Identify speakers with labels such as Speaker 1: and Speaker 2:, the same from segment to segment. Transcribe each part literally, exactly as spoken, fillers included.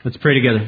Speaker 1: Let's pray together.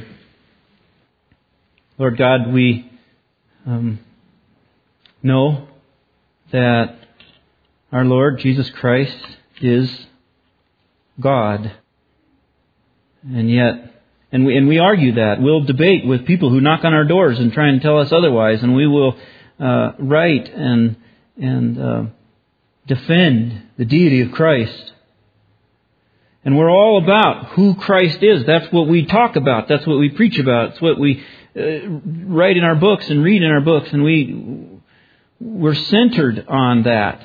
Speaker 1: Lord God, we um, know that our Lord Jesus Christ is God. And yet, and we, and we argue that. We'll debate with people who knock on our doors and try and tell us otherwise. And we will uh, write and, and uh, defend the deity of Christ. And we're all about who Christ is. That's what we talk about. That's what we preach about. It's what we uh, write in our books and read in our books. And we, we're centered on that.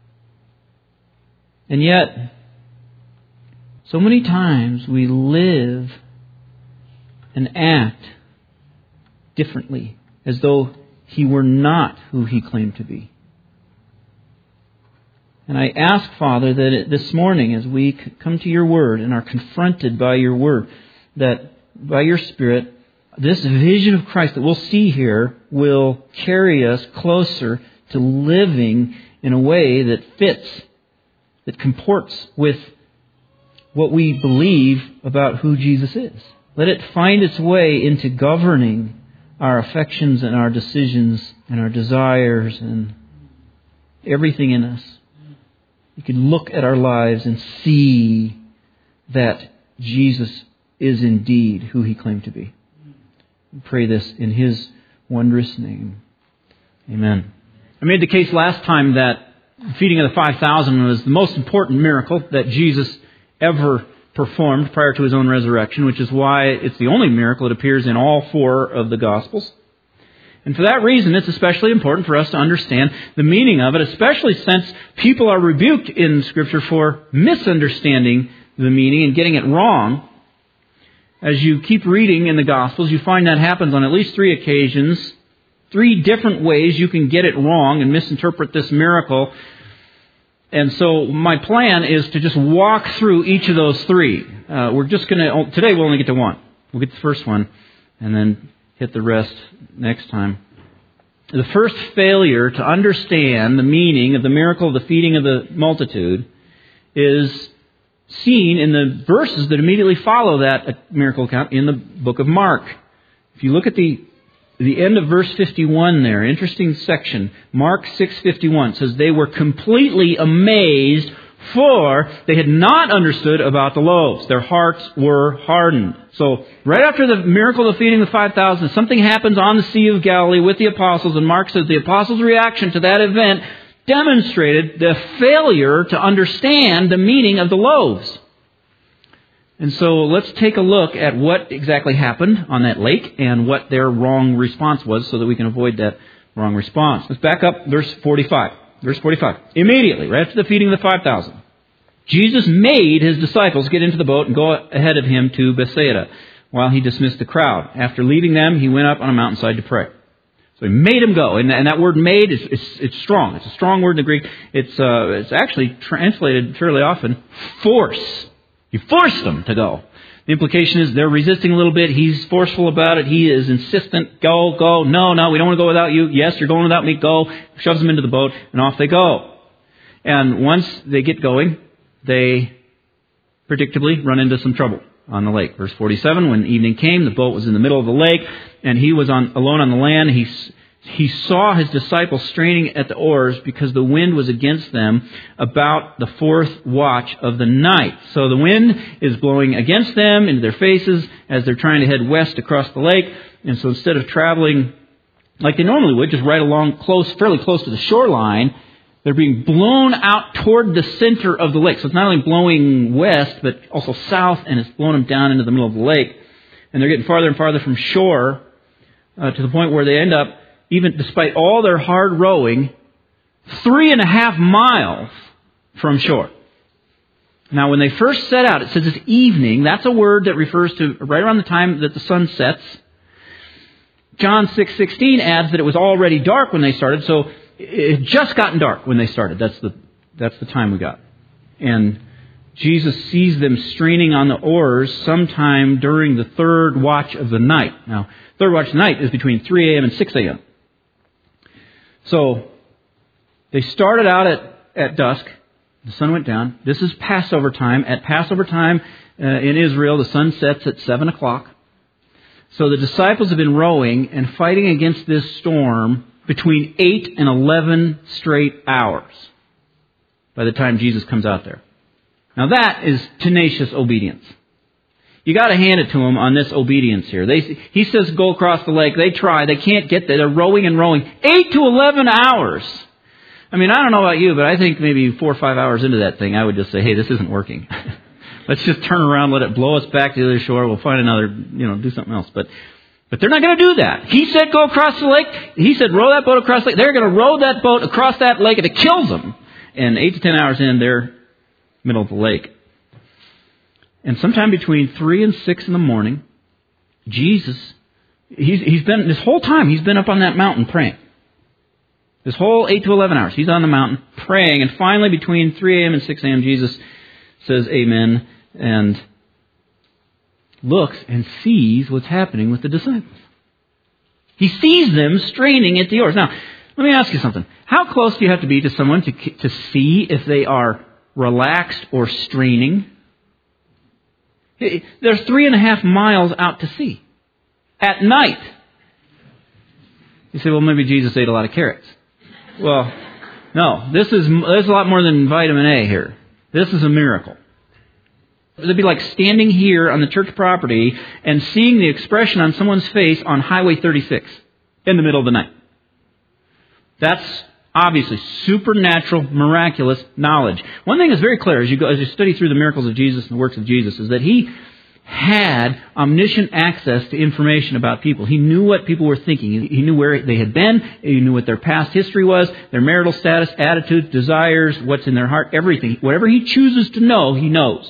Speaker 1: And yet, so many times we live and act differently, as though He were not who He claimed to be. And I ask, Father, that this morning as we come to Your Word and are confronted by Your Word, that by Your Spirit, this vision of Christ that we'll see here will carry us closer to living in a way that fits, that comports with what we believe about who Jesus is. Let it find its way into governing our affections and our decisions and our desires and everything in us. You can look at our lives and see that Jesus is indeed who He claimed to be. We pray this in His wondrous name. Amen. I made the case last time that the feeding of the five thousand was the most important miracle that Jesus ever performed prior to His own resurrection, which is why it's the only miracle that appears in all four of the Gospels. And for that reason, it's especially important for us to understand the meaning of it, especially since people are rebuked in Scripture for misunderstanding the meaning and getting it wrong. As you keep reading in the Gospels, you find that happens on at least three occasions, three different ways you can get it wrong and misinterpret this miracle. And so my plan is to just walk through each of those three. Uh, we're just going to, today we'll only get to one. We'll get the first one and then hit the rest next time. The first failure to understand the meaning of the miracle of the feeding of the multitude is seen in the verses that immediately follow that miracle account in the book of Mark. If you look at the the end of verse fifty-one there, interesting section, Mark six fifty-one says, they were completely amazed, for they had not understood about the loaves. Their hearts were hardened. So, right after the miracle of feeding the five thousand, something happens on the Sea of Galilee with the apostles, and Mark says the apostles' reaction to that event demonstrated the failure to understand the meaning of the loaves. And so, let's take a look at what exactly happened on that lake and what their wrong response was so that we can avoid that wrong response. Let's back up verse forty-five. Verse forty-five. Immediately, right after the feeding of the five thousand, Jesus made His disciples get into the boat and go ahead of Him to Bethsaida while He dismissed the crowd. After leaving them, He went up on a mountainside to pray. So He made them go. And, and that word made, is it's, it's strong. It's a strong word in the Greek. It's, uh, it's actually translated fairly often, force. He forced them to go. The implication is they're resisting a little bit. He's forceful about it. He is insistent. Go, go. No, no, we don't want to go without you. Yes, you're going without me. Go. Shoves them into the boat, and off they go. And once they get going, they predictably run into some trouble on the lake. Verse forty-seven, when evening came, the boat was in the middle of the lake, and He was on alone on the land. He He saw His disciples straining at the oars because the wind was against them about the fourth watch of the night. So the wind is blowing against them into their faces as they're trying to head west across the lake. And so instead of traveling like they normally would, just right along close, fairly close to the shoreline, they're being blown out toward the center of the lake. So it's not only blowing west, but also south, and it's blowing them down into the middle of the lake. And they're getting farther and farther from shore uh, to the point where they end up, even despite all their hard rowing, three and a half miles from shore. Now, when they first set out, it says it's evening. That's a word that refers to right around the time that the sun sets. John six sixteen adds that it was already dark when they started, so it had just gotten dark when they started. That's the that's the time we got. And Jesus sees them straining on the oars sometime during the third watch of the night. Now, third watch of the night is between three a.m. and six a.m. So, they started out at, at dusk. The sun went down. This is Passover time. At Passover time uh, in Israel, the sun sets at seven o'clock. So the disciples have been rowing and fighting against this storm between eight and eleven straight hours by the time Jesus comes out there. Now that is tenacious obedience. You got to hand it to them on this obedience here. They, he says go across the lake. They try. They can't get there. They're rowing and rowing. eight to eleven hours. I mean, I don't know about you, but I think maybe four or five hours into that thing, I would just say, hey, this isn't working. Let's just turn around, let it blow us back to the other shore. We'll find another, you know, do something else. But but they're not going to do that. He said go across the lake. He said row that boat across the lake. They're going to row that boat across that lake, and it kills them. And eight to ten hours in, they're middle of the lake. And sometime between three and six in the morning, Jesus, he's, he's been, this whole time, he's been up on that mountain praying. This whole eight to eleven hours, he's on the mountain praying. And finally, between three a.m. and six a.m., Jesus says amen and looks and sees what's happening with the disciples. He sees them straining at the oars. Now, let me ask you something. How close do you have to be to someone to, to see if they are relaxed or straining? They're three and a half miles out to sea at night. You say, well, maybe Jesus ate a lot of carrots. Well, no, this is, this is a lot more than vitamin A here. This is a miracle. It'd be like standing here on the church property and seeing the expression on someone's face on Highway thirty-six in the middle of the night. That's obviously supernatural, miraculous knowledge. One thing is very clear as you go, as you study through the miracles of Jesus and the works of Jesus, is that he had omniscient access to information about people. He knew what people were thinking. He knew where they had been. He knew what their past history was, their marital status, attitudes, desires, what's in their heart, everything. Whatever he chooses to know, he knows.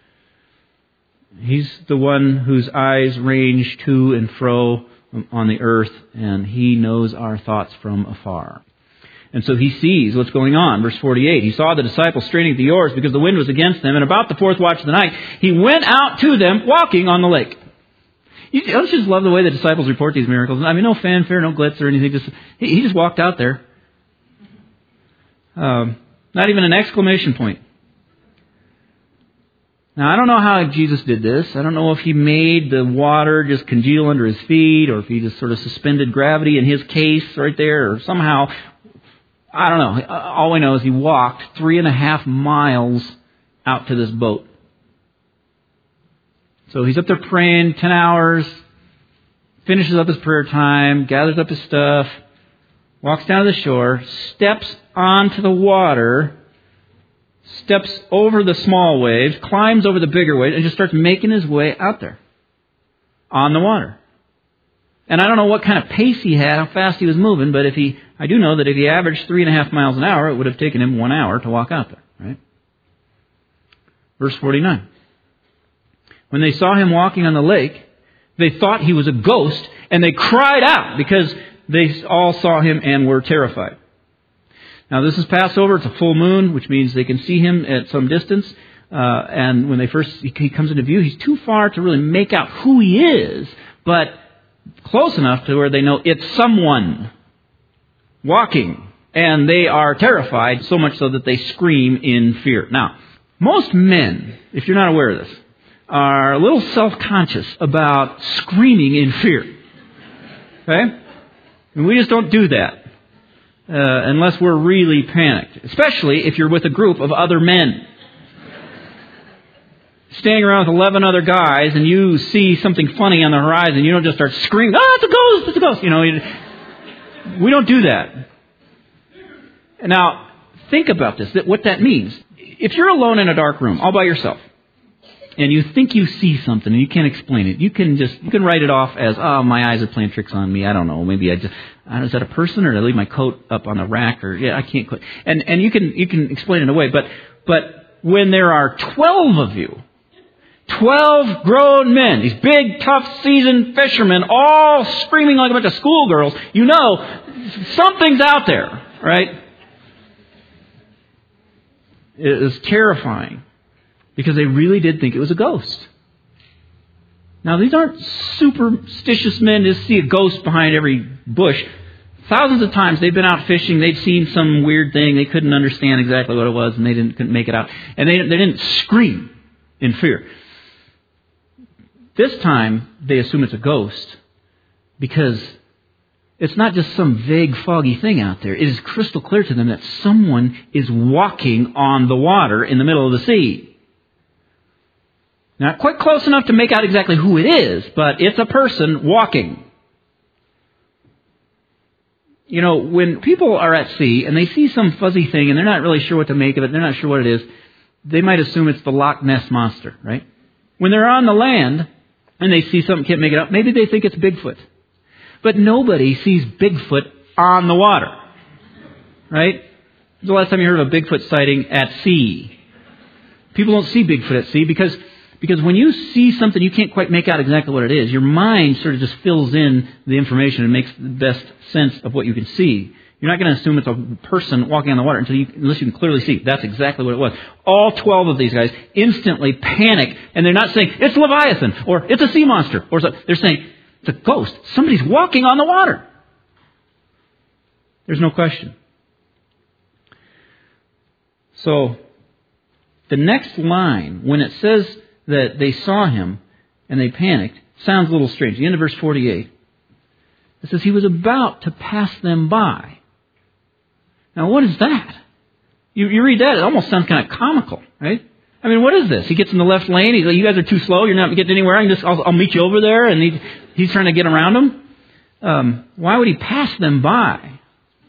Speaker 1: He's the one whose eyes range to and fro on the earth, and he knows our thoughts from afar. And so he sees what's going on. Verse forty-eight, he saw the disciples straining at the oars because the wind was against them, and about the fourth watch of the night, he went out to them walking on the lake. You don't you just love the way the disciples report these miracles? I mean, no fanfare, no glitz or anything. Just he, he just walked out there. Um, not even an exclamation point. Now, I don't know how Jesus did this. I don't know if he made the water just congeal under his feet, or if he just sort of suspended gravity in his case right there, or somehow, I don't know. All we know is he walked three and a half miles out to this boat. So he's up there praying ten hours, finishes up his prayer time, gathers up his stuff, walks down to the shore, steps onto the water, steps over the small waves, climbs over the bigger waves, and just starts making his way out there on the water. And I don't know what kind of pace he had, how fast he was moving, but if he, I do know that if he averaged three and a half miles an hour, it would have taken him one hour to walk out there, right? Verse forty-nine. When they saw him walking on the lake, they thought he was a ghost, and they cried out because they all saw him and were terrified. Now, this is Passover. It's a full moon, which means they can see him at some distance. Uh, and when they first he comes into view, he's too far to really make out who he is, but close enough to where they know it's someone walking. And they are terrified, so much so that they scream in fear. Now, most men, if you're not aware of this, are a little self-conscious about screaming in fear. Okay? And we just don't do that. Uh, unless we're really panicked. Especially if you're with a group of other men. Staying around with eleven other guys and you see something funny on the horizon, you don't just start screaming, oh, it's a ghost, it's a ghost. You know, we don't do that. Now, think about this, that what that means. If you're alone in a dark room, all by yourself, and you think you see something and you can't explain it, you can just, you can write it off as, oh, my eyes are playing tricks on me. I don't know. Maybe I just, I don't know, is that a person, or did I leave my coat up on the rack, or, yeah, I can't quit. And, and you can, you can explain it away. But, but when there are twelve of you, twelve grown men, these big, tough, seasoned fishermen, all screaming like a bunch of schoolgirls, you know, something's out there, right? It is terrifying. Because they really did think it was a ghost. Now, these aren't superstitious men to see a ghost behind every bush. Thousands of times they've been out fishing. They'd seen some weird thing. They couldn't understand exactly what it was, and they didn't couldn't make it out. And they, they didn't scream in fear. This time, they assume it's a ghost because it's not just some vague, foggy thing out there. It is crystal clear to them that someone is walking on the water in the middle of the sea. Not quite close enough to make out exactly who it is, but it's a person walking. You know, when people are at sea and they see some fuzzy thing and they're not really sure what to make of it, they're not sure what it is, they might assume it's the Loch Ness Monster, right? When they're on the land and they see something, can't make it up, maybe they think it's Bigfoot. But nobody sees Bigfoot on the water, right? When's the last time you heard of a Bigfoot sighting at sea? People don't see Bigfoot at sea because because when you see something you can't quite make out exactly what it is, your mind sort of just fills in the information and makes the best sense of what you can see. You're not going to assume it's a person walking on the water until you, unless you can clearly see. That's exactly what it was. All twelve of these guys instantly panic, and they're not saying, it's Leviathan, or it's a sea monster, or something. They're saying, it's a ghost. Somebody's walking on the water. There's no question. So, the next line, when it says that they saw him and they panicked, sounds a little strange. The end of verse forty-eight. It says he was about to pass them by. Now, what is that? You, you read that, it almost sounds kind of comical, right? I mean, what is this? He gets in the left lane. He's like, you guys are too slow. You're not getting anywhere. I can just, I'll, I'll meet you over there. And he, he's trying to get around them. Um, why would he pass them by?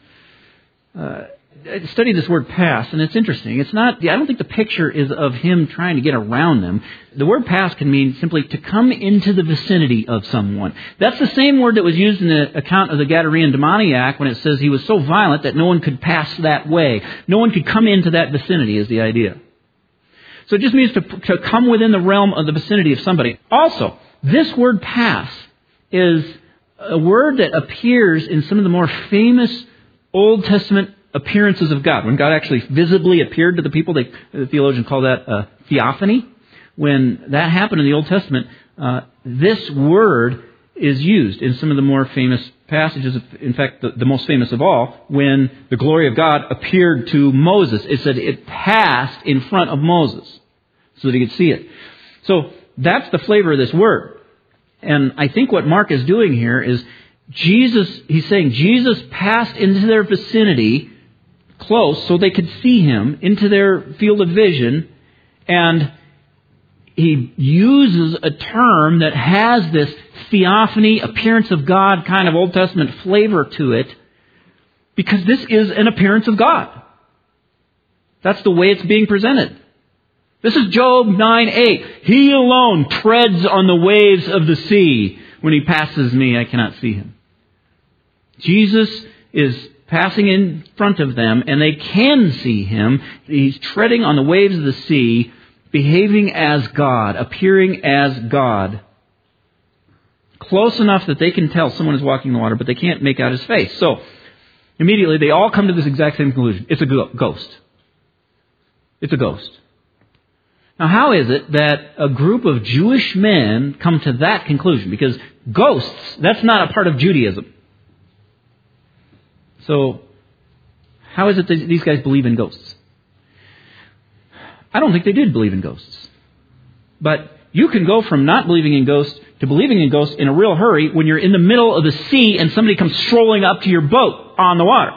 Speaker 1: Uh, I studied this word pass, and it's interesting. It's not, I don't think the picture is of him trying to get around them. The word pass can mean simply to come into the vicinity of someone. That's the same word that was used in the account of the Gadarene demoniac when it says he was so violent that no one could pass that way. No one could come into that vicinity is the idea. So it just means to, to come within the realm of the vicinity of somebody. Also, this word pass is a word that appears in some of the more famous Old Testament appearances of God. When God actually visibly appeared to the people, they, the theologians call that a theophany. When that happened in the Old Testament, uh, this word is used in some of the more famous passages. In fact, the, the most famous of all, when the glory of God appeared to Moses. It said it passed in front of Moses so that he could see it. So that's the flavor of this word. And I think what Mark is doing here is Jesus, he's saying Jesus passed into their vicinity close so they could see him, into their field of vision, and he uses a term that has this theophany, appearance of God kind of Old Testament flavor to it, because this is an appearance of God. That's the way it's being presented. This is Job nine eight. He alone treads on the waves of the sea. When he passes me, I cannot see him. Jesus is passing in front of them, and they can see him. He's treading on the waves of the sea, behaving as God, appearing as God. Close enough that they can tell someone is walking the water, but they can't make out his face. So, immediately they all come to this exact same conclusion. It's a ghost. It's a ghost. Now, how is it that a group of Jewish men come to that conclusion? Because ghosts, that's not a part of Judaism. So, how is it that these guys believe in ghosts? I don't think they did believe in ghosts. But you can go from not believing in ghosts to believing in ghosts in a real hurry when you're in the middle of the sea and somebody comes strolling up to your boat on the water.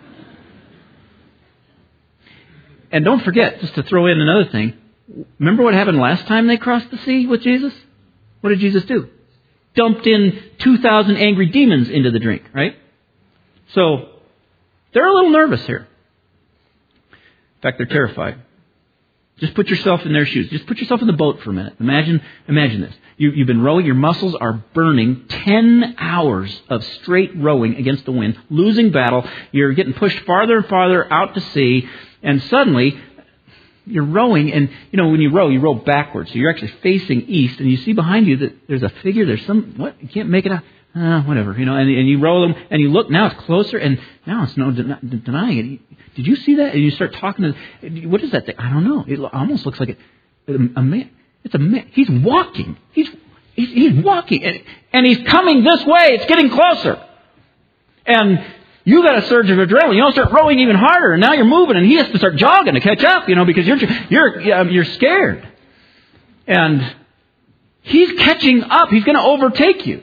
Speaker 1: And don't forget, just to throw in another thing, remember what happened last time they crossed the sea with Jesus? What did Jesus do? Dumped in two thousand angry demons into the drink, right? So, they're a little nervous here. In fact, they're terrified. Just put yourself in their shoes. Just put yourself in the boat for a minute. Imagine imagine this. You, you've been rowing. Your muscles are burning. Ten hours of straight rowing against the wind. Losing battle. You're getting pushed farther and farther out to sea. And suddenly, you're rowing. And, you know, when you row, you row backwards. So you're actually facing east. And you see behind you that there's a figure. There's some, what? You can't make it out. Uh, whatever, you know, and, and you roll them, and you look, now it's closer, and now it's no den- denying it. Did you see that? And you start talking to, what is that thing? I don't know. It almost looks like it, a, a man. It's a man. He's walking. He's he's, he's walking, and, and he's coming this way. It's getting closer. And you got a surge of adrenaline. You don't start rowing even harder, and now you're moving, and he has to start jogging to catch up, you know, because you're you're you're scared. And He's catching up. He's going to overtake you.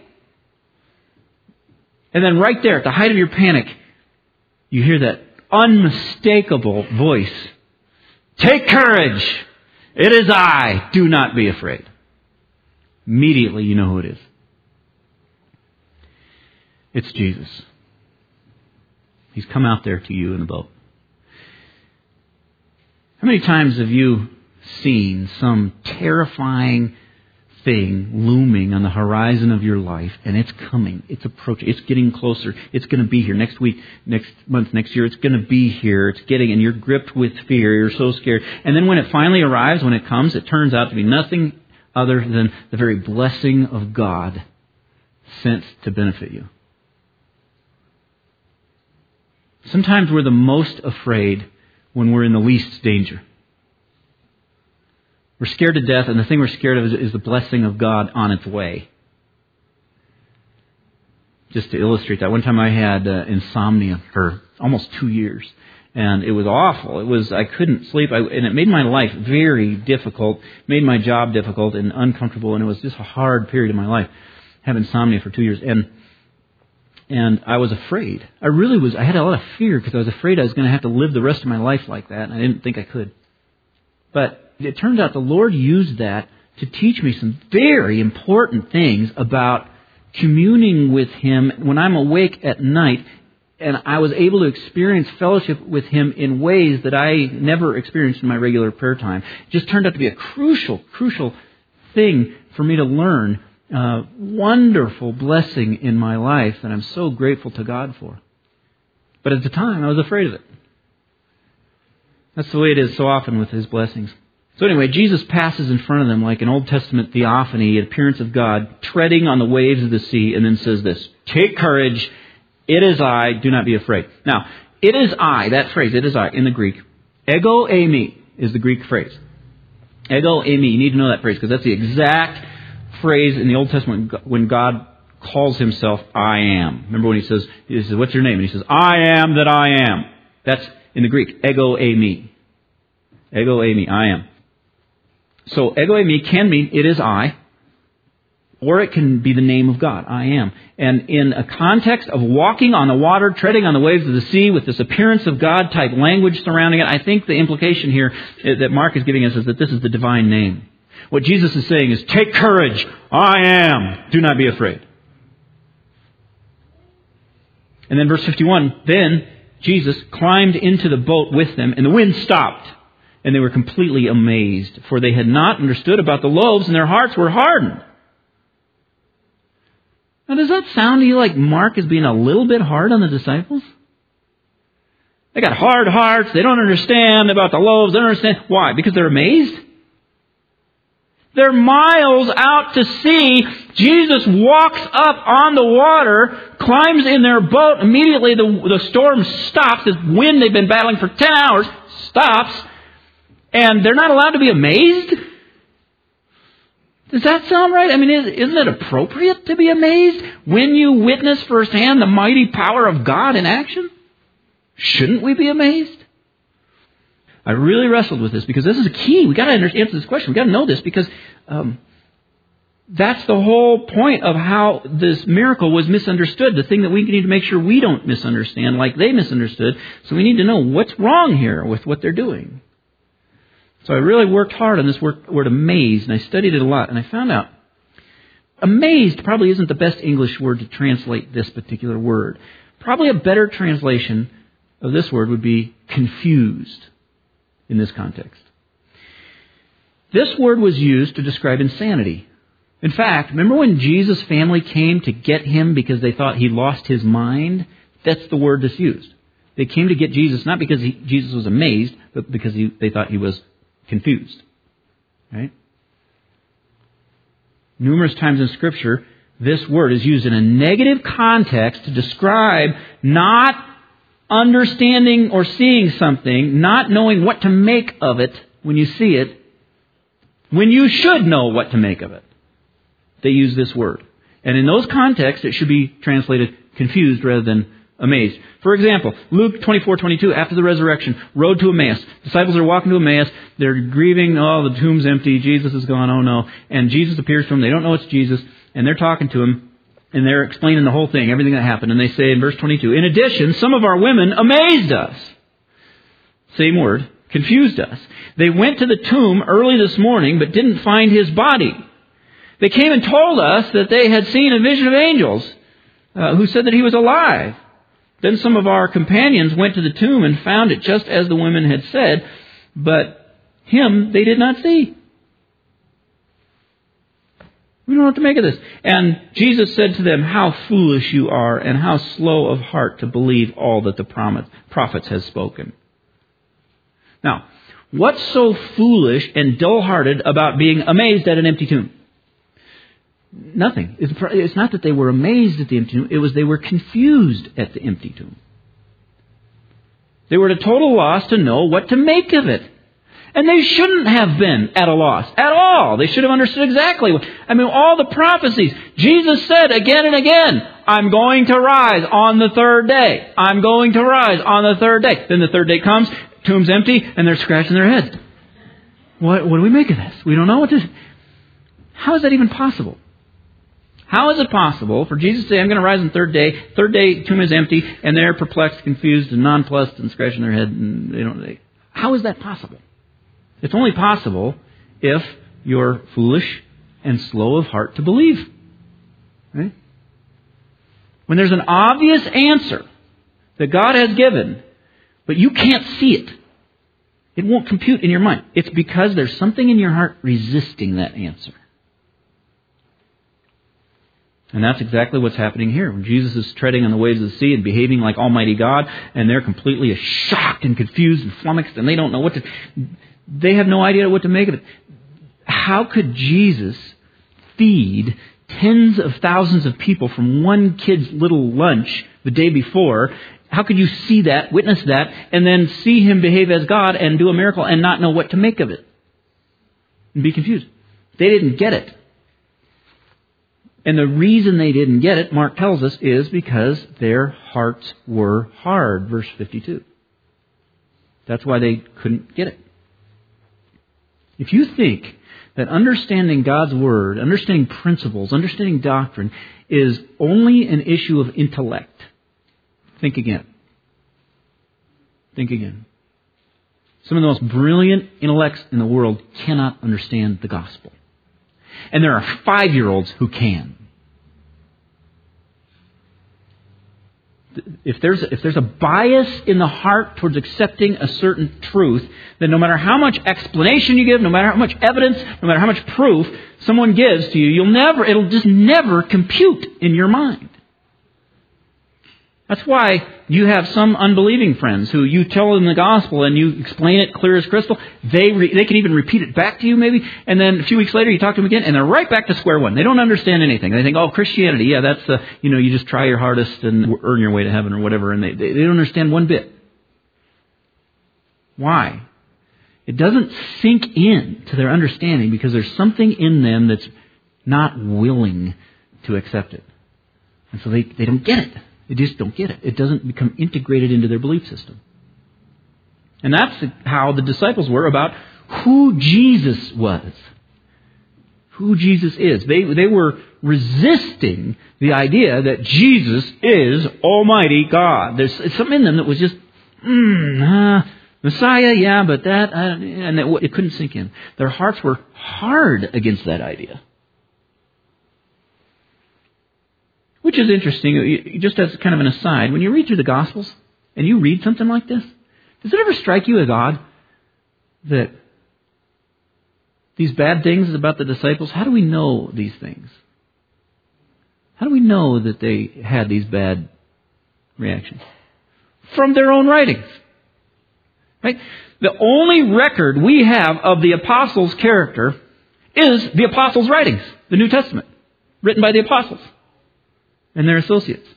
Speaker 1: And then right there, at the height of your panic, you hear that unmistakable voice. Take courage. It is I. Do not be afraid. Immediately you know who it is. It's Jesus. He's come out there to you in a boat. How many times have you seen some terrifying thing looming on the horizon of your life, and it's coming, it's approaching, it's getting closer, it's going to be here next week, next month, next year, it's going to be here, it's getting, and you're gripped with fear, you're so scared. And then when it finally arrives, when it comes, it turns out to be nothing other than the very blessing of God sent to benefit you. Sometimes we're the most afraid when we're in the least danger. We're scared to death, and the thing we're scared of is, is the blessing of God on its way. Just to illustrate that, one time I had uh, insomnia for almost two years, and it was awful. It was I couldn't sleep, I, and it made my life very difficult, made my job difficult and uncomfortable, and it was just a hard period of my life. I had insomnia for two years, and and I was afraid. I really was. I had a lot of fear because I was afraid I was going to have to live the rest of my life like that, and I didn't think I could. But it turns out the Lord used that to teach me some very important things about communing with Him when I'm awake at night, and I was able to experience fellowship with Him in ways that I never experienced in my regular prayer time. It just turned out to be a crucial, crucial thing for me to learn. Uh, wonderful blessing in my life that I'm so grateful to God for. But at the time, I was afraid of it. That's the way it is so often with His blessings. So anyway, Jesus passes in front of them like an Old Testament theophany, an appearance of God, treading on the waves of the sea, and then says this, take courage, it is I, do not be afraid. Now, it is I, that phrase, it is I, in the Greek, ego eimi is the Greek phrase. Ego eimi, you need to know that phrase, because that's the exact phrase in the Old Testament when God calls Himself, I am. Remember when He says, He says, what's your name? And He says, I am that I am. That's in the Greek, ego eimi. Ego eimi, I am. So ego eimi can mean it is I, or it can be the name of God, I am. And in a context of walking on the water, treading on the waves of the sea with this appearance of God type language surrounding it, I think the implication here that Mark is giving us is that this is the divine name. What Jesus is saying is, take courage, I am, do not be afraid. And then verse fifty-one, then Jesus climbed into the boat with them, and the wind stopped. And they were completely amazed, for they had not understood about the loaves, and their hearts were hardened. Now, does that sound to you like Mark is being a little bit hard on the disciples? They got hard hearts. They don't understand about the loaves. They don't understand. Why? Because they're amazed? They're miles out to sea. Jesus walks up on the water, climbs in their boat. Immediately the, the storm stops. This wind they've been battling for ten hours stops. And they're not allowed to be amazed? Does that sound right? I mean, isn't it appropriate to be amazed when you witness firsthand the mighty power of God in action? Shouldn't we be amazed? I really wrestled with this because this is a key. We've got to answer this question. We've got to know this because um, that's the whole point of how this miracle was misunderstood. The thing that we need to make sure we don't misunderstand like they misunderstood. So we need to know what's wrong here with what they're doing. So I really worked hard on this word, word amazed, and I studied it a lot, and I found out amazed probably isn't the best English word to translate this particular word. Probably a better translation of this word would be confused in this context. This word was used to describe insanity. In fact, remember when Jesus' family came to get Him because they thought He lost His mind? That's the word that's used. They came to get Jesus not because he, Jesus was amazed, but because he, they thought He was confused. Right? Numerous times in Scripture, this word is used in a negative context to describe not understanding or seeing something, not knowing what to make of it when you see it, when you should know what to make of it. They use this word. And in those contexts, it should be translated confused rather than amazed. For example, Luke twenty-four twenty-two, after the resurrection, road to Emmaus. Disciples are walking to Emmaus. They're grieving. Oh, the tomb's empty. Jesus is gone. Oh, no. And Jesus appears to them. They don't know it's Jesus. And they're talking to him. And they're explaining the whole thing, everything that happened. And they say in verse twenty-two, in addition, some of our women amazed us. Same word. Confused us. They went to the tomb early this morning, but didn't find his body. They came and told us that they had seen a vision of angels uh, who said that he was alive. Then some of our companions went to the tomb and found it just as the women had said, but him they did not see. We don't know what to make of this. And Jesus said to them, how foolish you are and how slow of heart to believe all that the prophets has spoken. Now, what's so foolish and dull-hearted about being amazed at an empty tomb? Nothing. It's not that they were amazed at the empty tomb. It was they were confused at the empty tomb. They were at a total loss to know what to make of it. And they shouldn't have been at a loss at all. They should have understood exactly what. I mean, all the prophecies. Jesus said again and again, I'm going to rise on the third day. I'm going to rise on the third day. Then the third day comes, tomb's empty, and they're scratching their heads. What, what do we make of this? We don't know what this. How is that even possible? How is it possible for Jesus to say, I'm going to rise on the third day, third day, tomb is empty, and they're perplexed, confused, and nonplussed, and scratching their head, and they don't. They, how is that possible? It's only possible if you're foolish and slow of heart to believe. Right? When there's an obvious answer that God has given, but you can't see it, it won't compute in your mind. It's because there's something in your heart resisting that answer. And that's exactly what's happening here. When Jesus is treading on the waves of the sea and behaving like Almighty God, and they're completely shocked and confused and flummoxed, and they don't know what to... They have no idea what to make of it. How could Jesus feed tens of thousands of people from one kid's little lunch the day before? How could you see that, witness that, and then see him behave as God and do a miracle and not know what to make of it? And be confused. They didn't get it. And the reason they didn't get it, Mark tells us, is because their hearts were hard. Verse fifty-two. That's why they couldn't get it. If you think that understanding God's Word, understanding principles, understanding doctrine is only an issue of intellect, think again. Think again. Some of the most brilliant intellects in the world cannot understand the gospel. And there are five-year-olds who can. If there's, if there's a bias in the heart towards accepting a certain truth, then no matter how much explanation you give, no matter how much evidence, no matter how much proof someone gives to you, you'll never, it'll just never compute in your mind. That's why you have some unbelieving friends who you tell them the gospel and you explain it clear as crystal. They re, they can even repeat it back to you maybe. And then a few weeks later you talk to them again and they're right back to square one. They don't understand anything. They think, oh, Christianity, yeah, that's the, you know, you just try your hardest and earn your way to heaven or whatever. And they, they, they don't understand one bit. Why? It doesn't sink in to their understanding because there's something in them that's not willing to accept it. And so they, they don't get it. They just don't get it. It doesn't become integrated into their belief system. And that's how the disciples were about who Jesus was. Who Jesus is. They, they were resisting the idea that Jesus is Almighty God. There's something in them that was just, mm, uh, Messiah, yeah, but that, uh, and it, it couldn't sink in. Their hearts were hard against that idea. Which is interesting, just as kind of an aside, when you read through the Gospels and you read something like this, does it ever strike you as odd that these bad things about the disciples, how do we know these things? How do we know that they had these bad reactions? From their own writings. Right? The only record we have of the apostles' character is the apostles' writings, the New Testament, written by the apostles and their associates.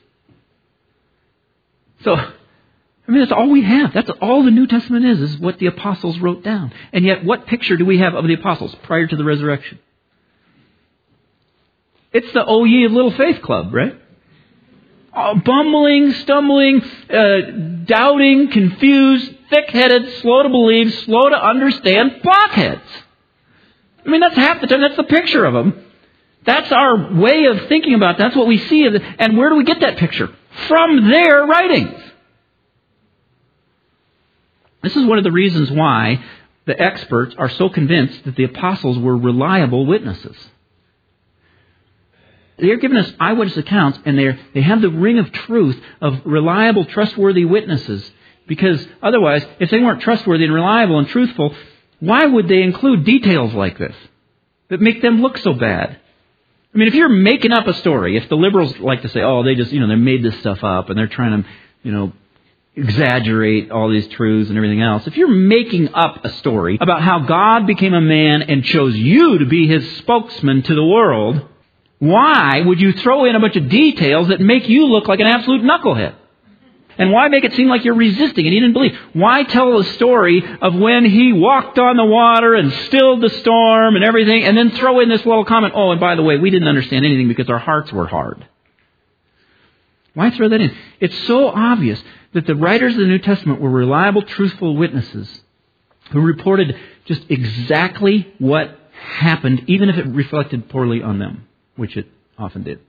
Speaker 1: So, I mean, that's all we have. That's all the New Testament is, is what the apostles wrote down. And yet, what picture do we have of the apostles prior to the resurrection? It's the O Ye of Little Faith Club, right? Uh, bumbling, stumbling, uh, doubting, confused, thick-headed, slow to believe, slow to understand blockheads. I mean, that's half the time. That's the picture of them. That's our way of thinking about it. That's what we see. Of it. And where do we get that picture? From their writings. This is one of the reasons why the experts are so convinced that the apostles were reliable witnesses. They're giving us eyewitness accounts, and they they have the ring of truth of reliable, trustworthy witnesses. Because otherwise, if they weren't trustworthy and reliable and truthful, why would they include details like this that make them look so bad? I mean, if you're making up a story, if the liberals like to say, oh, they just, you know, they made this stuff up and they're trying to, you know, exaggerate all these truths and everything else. If you're making up a story about how God became a man and chose you to be His spokesman to the world, why would you throw in a bunch of details that make you look like an absolute knucklehead? And why make it seem like you're resisting and you didn't believe? Why tell the story of when He walked on the water and stilled the storm and everything, and then throw in this little comment, oh, and by the way, we didn't understand anything because our hearts were hard? Why throw that in? It's so obvious that the writers of the New Testament were reliable, truthful witnesses who reported just exactly what happened, even if it reflected poorly on them, which it often did.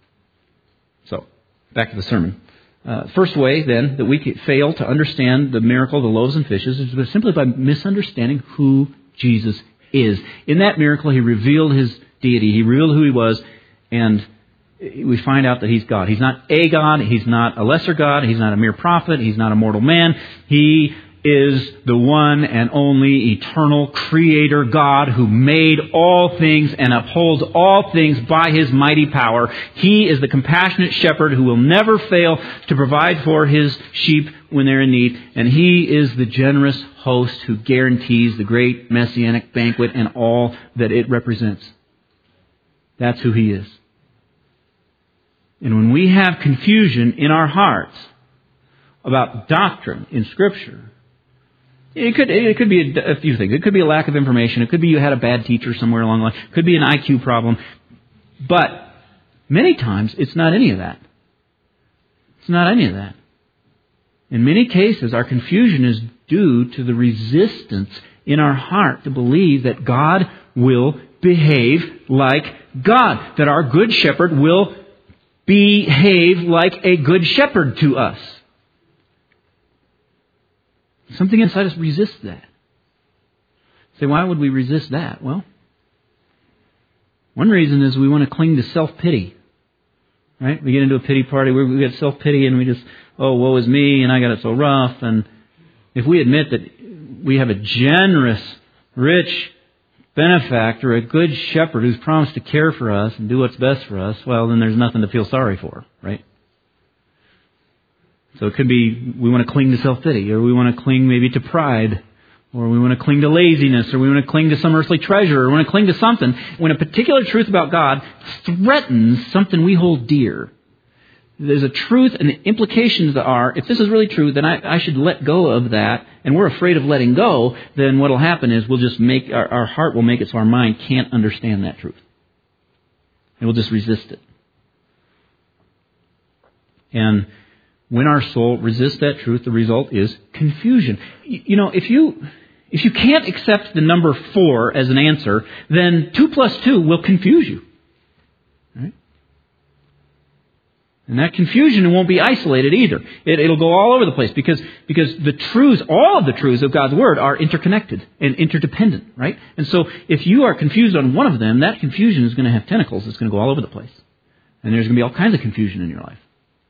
Speaker 1: So, back to the sermon. Uh, first way, then, that we could fail to understand the miracle of the loaves and fishes is simply by misunderstanding who Jesus is. In that miracle, He revealed His deity. He revealed who He was, and we find out that He's God. He's not a God. He's not a lesser God. He's not a mere prophet. He's not a mortal man. He is the one and only eternal Creator God who made all things and upholds all things by His mighty power. He is the compassionate shepherd who will never fail to provide for His sheep when they're in need. And He is the generous host who guarantees the great messianic banquet and all that it represents. That's who He is. And when we have confusion in our hearts about doctrine in Scripture, It could it could be a, a few things. It could be a lack of information. It could be you had a bad teacher somewhere along the line. It could be an I Q problem. But many times it's not any of that. It's not any of that. In many cases, our confusion is due to the resistance in our heart to believe that God will behave like God. That our good shepherd will behave like a good shepherd to us. Something inside us resists that. Say, why would we resist that? Well, one reason is we want to cling to self-pity. Right? We get into a pity party, we get self-pity and we just, oh, woe is me and I got it so rough. And if we admit that we have a generous, rich benefactor, a good shepherd who's promised to care for us and do what's best for us, well, then there's nothing to feel sorry for, right? So it could be we want to cling to self-pity, or we want to cling maybe to pride, or we want to cling to laziness, or we want to cling to some earthly treasure, or we want to cling to something when a particular truth about God threatens something we hold dear. There's a truth, and the implications are, if this is really true, then I, I should let go of that, and we're afraid of letting go, then what will happen is we'll just make, our, our heart will make it so our mind can't understand that truth. And we'll just resist it. And when our soul resists that truth, the result is confusion. You know, if you if you can't accept the number four as an answer, then two plus two will confuse you. Right? And that confusion won't be isolated either. It, it'll go all over the place because because the truths, all of the truths of God's Word are interconnected and interdependent, right? And so if you are confused on one of them, that confusion is going to have tentacles. It's going to go all over the place. And there's going to be all kinds of confusion in your life.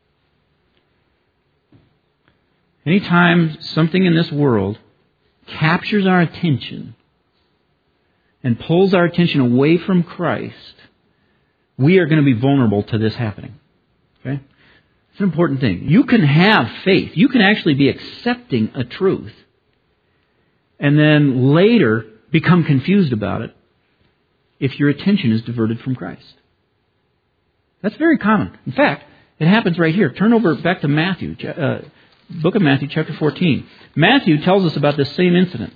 Speaker 1: Anytime something in this world captures our attention and pulls our attention away from Christ, we are going to be vulnerable to this happening. Okay? It's an important thing. You can have faith. You can actually be accepting a truth and then later become confused about it if your attention is diverted from Christ. That's very common. In fact, it happens right here. Turn over back to Matthew. Uh, Book of Matthew, chapter fourteen. Matthew tells us about this same incident.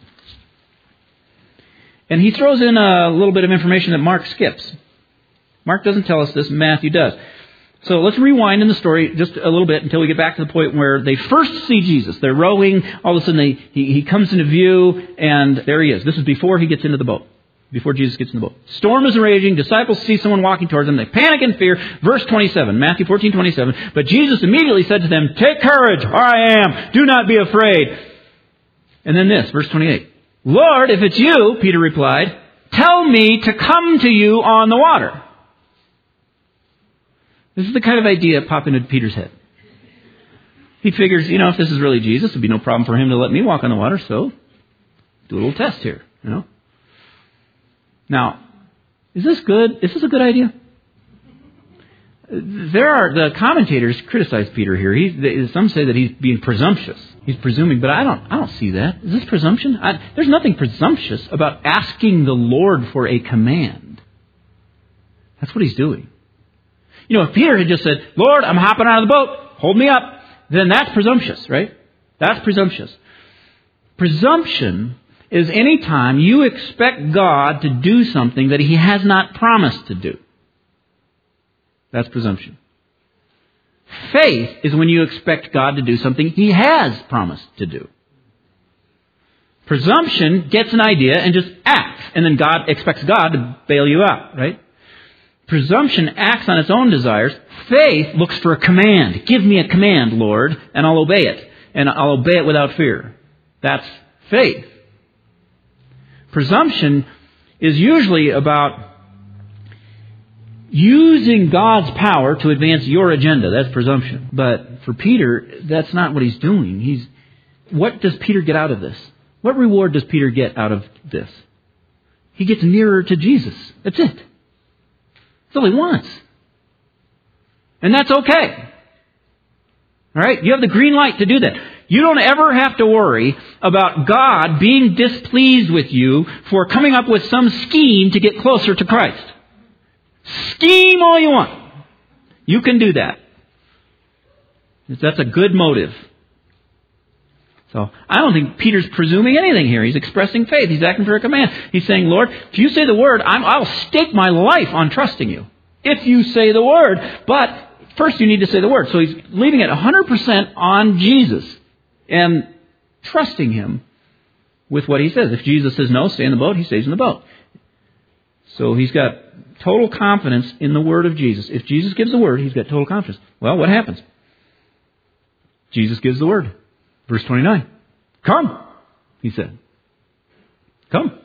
Speaker 1: And he throws in a little bit of information that Mark skips. Mark doesn't tell us this, Matthew does. So let's rewind in the story just a little bit until we get back to the point where they first see Jesus. They're rowing. All of a sudden, they, he, he comes into view, and there he is. This is before he gets into the boat. Before Jesus gets in the boat. Storm is raging. Disciples see someone walking towards them. They panic in fear. Verse twenty-seven, Matthew fourteen twenty-seven. But Jesus immediately said to them, "Take courage, for I am. Do not be afraid." And then this, verse twenty-eight. "Lord, if it's you," Peter replied, "tell me to come to you on the water." This is the kind of idea pop into Peter's head. He figures, you know, if this is really Jesus, it would be no problem for him to let me walk on the water, so do a little test here, you know. Now, is this good? Is this a good idea? There are, the commentators criticize Peter here. He, they, some say that he's being presumptuous. He's presuming, but I don't, I don't see that. Is this presumption? I, there's nothing presumptuous about asking the Lord for a command. That's what he's doing. You know, if Peter had just said, "Lord, I'm hopping out of the boat, hold me up," then that's presumptuous, right? That's presumptuous. Presumption is any time you expect God to do something that He has not promised to do. That's presumption. Faith is when you expect God to do something He has promised to do. Presumption gets an idea and just acts, and then God expects God to bail you out, right? Presumption acts on its own desires. Faith looks for a command. Give me a command, Lord, and I'll obey it. And I'll obey it without fear. That's faith. Presumption is usually about using God's power to advance your agenda. That's presumption. But for Peter, that's not what he's doing. He's, what does Peter get out of this? What reward does Peter get out of this? He gets nearer to Jesus. That's it. That's all he wants. And that's okay. All right? You have the green light to do that. You don't ever have to worry about God being displeased with you for coming up with some scheme to get closer to Christ. Scheme all you want. You can do that. That's a good motive. So I don't think Peter's presuming anything here. He's expressing faith. He's acting for a command. He's saying, "Lord, if you say the word, I'm, I'll stake my life on trusting you. If you say the word." But first you need to say the word. So he's leaving it one hundred percent on Jesus and trusting Him with what He says. If Jesus says no, stay in the boat, he stays in the boat. So he's got total confidence in the word of Jesus. If Jesus gives the word, he's got total confidence. Well, what happens? Jesus gives the word. Verse twenty-nine. "Come," He said. "Come."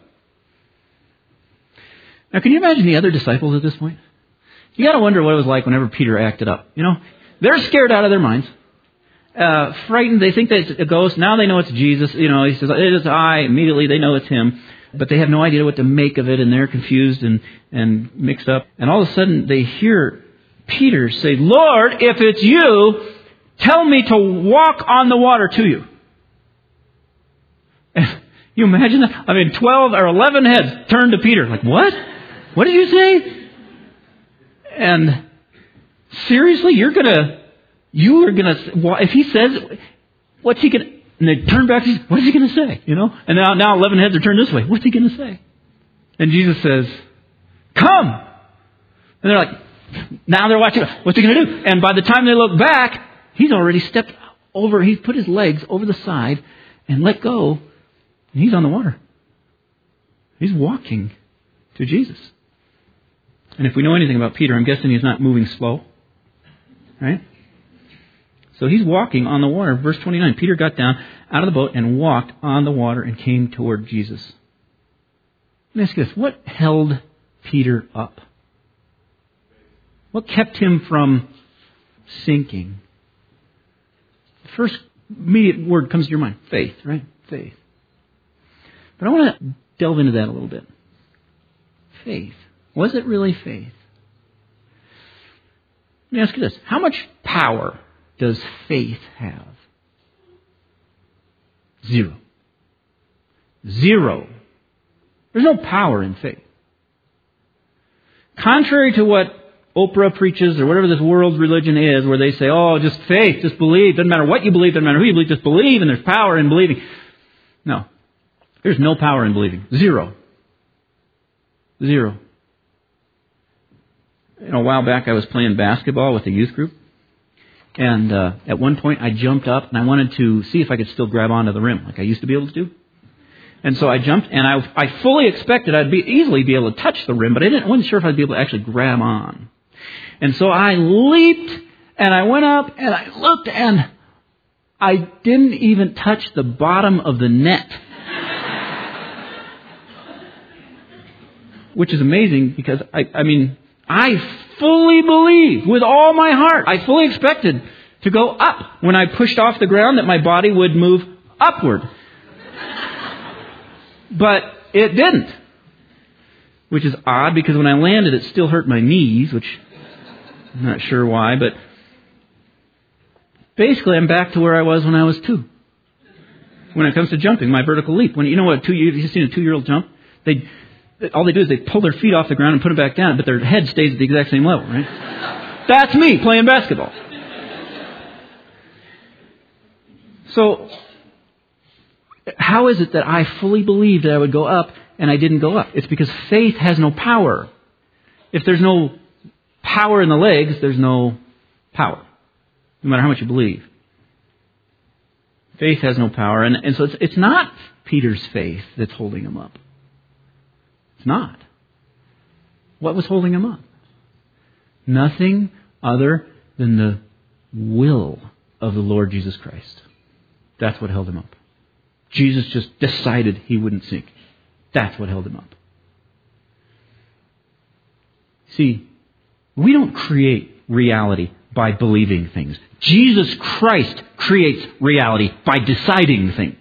Speaker 1: Now, can you imagine the other disciples at this point? You got to wonder what it was like whenever Peter acted up. You know, they're scared out of their minds, uh, frightened. They think that it's a ghost. Now they know it's Jesus. You know, He says, "It is I." Immediately they know it's Him, but they have no idea what to make of it, and they're confused and and mixed up. And all of a sudden they hear Peter say, "Lord, if it's you, tell me to walk on the water to you." You imagine that? I mean, twelve or eleven heads turned to Peter. Like, what? What did you say? And seriously, you're going to, you are going to, if he says, what's he going to, and they turn back, what is he going to say? You know? And now, now eleven heads are turned this way. What's he going to say? And Jesus says, "Come." And they're like, now they're watching, what's he going to do? And by the time they look back, he's already stepped over, he's put his legs over the side and let go. And he's on the water. He's walking to Jesus. And if we know anything about Peter, I'm guessing he's not moving slow. Right? So he's walking on the water. Verse twenty-nine, Peter got down out of the boat and walked on the water and came toward Jesus. Let me ask you this. What held Peter up? What kept him from sinking? The first immediate word comes to your mind. Faith, right? Faith. But I want to delve into that a little bit. Faith. Was it really faith? Let me ask you this. How much power does faith have? Zero. Zero. There's no power in faith. Contrary to what Oprah preaches or whatever this world's religion is, where they say, oh, just faith, just believe. Doesn't matter what you believe, doesn't matter who you believe, just believe, and there's power in believing. No. There's no power in believing. Zero. Zero. you know, a while back I was playing basketball with a youth group. And uh, at one point I jumped up and I wanted to see if I could still grab onto the rim like I used to be able to do. And so I jumped and I, I fully expected I'd be easily be able to touch the rim, but I didn't, wasn't sure if I'd be able to actually grab on. And so I leaped and I went up and I looked and I didn't even touch the bottom of the net. Which is amazing because, I, I mean, I fully believed with all my heart, I fully expected to go up when I pushed off the ground, that my body would move upward. But it didn't. Which is odd because when I landed it still hurt my knees, which I'm not sure why, but basically I'm back to where I was when I was two. When it comes to jumping, my vertical leap. When you know what two you've seen a two-year-old jump? They all they do is they pull their feet off the ground and put them back down, but their head stays at the exact same level, right? That's me playing basketball. So how is it that I fully believed that I would go up and I didn't go up? It's because faith has no power. If there's no power in the legs, there's no power, no matter how much you believe. Faith has no power. And, and so it's, it's not Peter's faith that's holding him up. It's not. What was holding him up? Nothing other than the will of the Lord Jesus Christ. That's what held him up. Jesus just decided he wouldn't sink. That's what held him up. See, we don't create reality by believing things. Jesus Christ creates reality by deciding things.